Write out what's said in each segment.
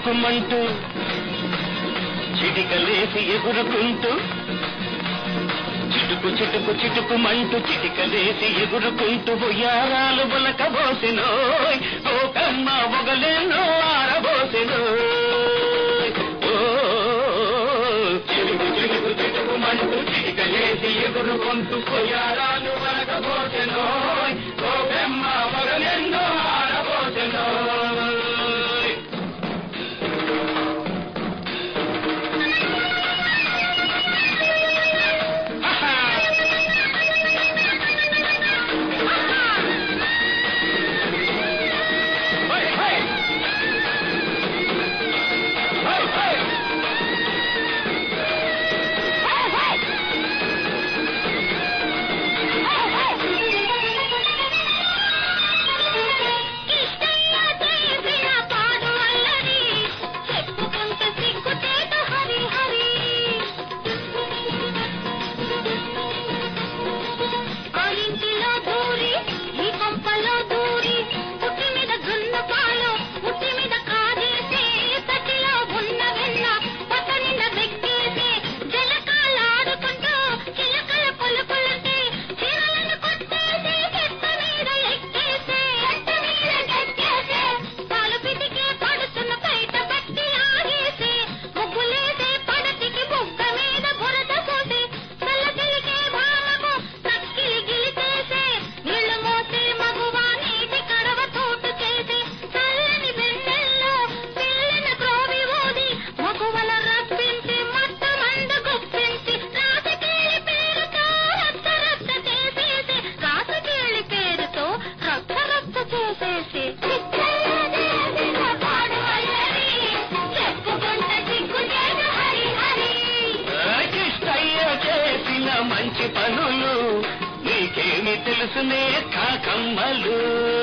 చిటుకుమంటూ చిటికలేసి ఎగురుకుంటూ చిటుకు చిటుకు చిటుకుమంటూ చిటికలేసి ఎగురుకుంటూ ఉయ్యారాలు బులకబోసెనోయ్ ఓ కమ్మ మొగలేనో ఆరబోసెనోయ్ ఓ చిటుకు చిటుకు చిటుకుమంటూ చిటికలేసి ఎగురుకుంటూ ఉయ్యారాలు బులకబోసెనోయ్ ఓ కమ్మ మొగలేనో ఆరబోసెనోయ్. మంచి పనులు నీకేమి తెలుసునే కాకమ్మలు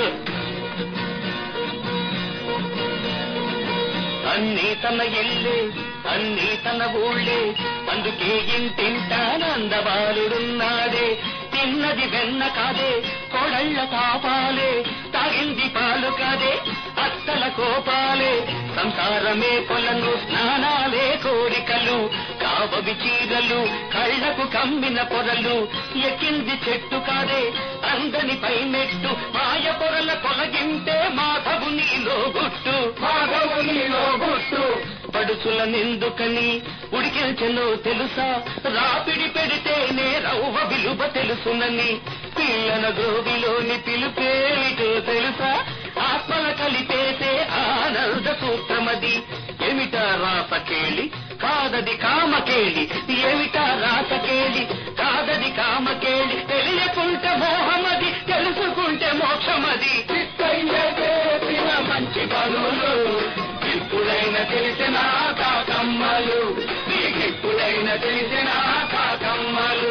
అన్నీ తన ఇల్లే అన్నీ తన ఊళ్ళే అందుకే ఇంటింటానందబాలుడున్నాడే తిన్నది వెన్న కాదే కొడళ్ళ తాపాలే తాగింది పాలు కాదే అత్తల కోపాలే సంసారమే పొలను స్నానాలే కోరికలు కావవి చీరలు కళ్ళకు కమ్మిన పొరలు ఎక్కింది చెట్టు కాదే అందని పై మెట్టు మాయ పొరల కొలగింటే మాధవు నీలో గుట్టు మాధవు నీలో గుట్టు పడుచుల నిందుకని ఉడికించెనో తెలుసా రాపిడి పెడితేనే రవ్వ విలువ తెలుసునని పిల్లల గోవిలోని పిలుపేమిటో తెలుసా ఆత్మల కలిపేసే ఆనంద సూత్రమది ఏమిటా రాసకేళి కాదది కామకేళి ఏమిటా రాసకేళి కాదది కామకేళి తెలియకుంటే మోహమది తెలుసుకుంటే మోక్షమది చేసిన మంచి పనులు ఇప్పుడైనా తెలిసిన కాకమ్మలు నీకిప్పుడైనా తెలిసిన కాకమ్మలు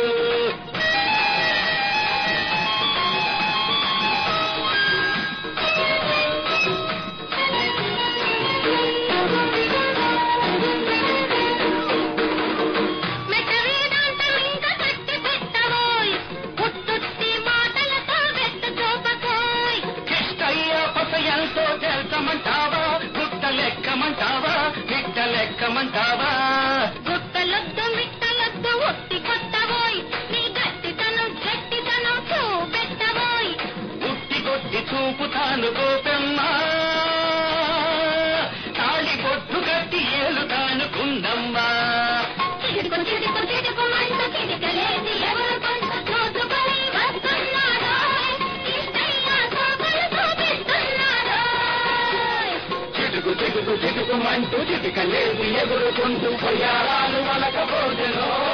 తెలుసమంటావా గుట్టలెక్కమంటావా మిట్టలెక్కమంటావా గుట్టలొద్దు మిట్టలొద్దు ఒట్టి కొట్టబోయ్ నీ గట్టితనం చూపెట్టబోయ్ ఉట్టి కొట్టి చూపుతాను గోపెమ్మా తాళి పొట్టు కట్టి ఏలుతానుకుందమ్మా చిడుకు చిడుకు చిడుకు మంట చిడుకలేసి ఎవరు కొంత చూసుకొని వస్తున్నారో చిటుకు చిటుకు చిటుకుమంటూ చిటికలేసి ఎగురుకుంటూ పొయ్యారాలు వలకపోసెనో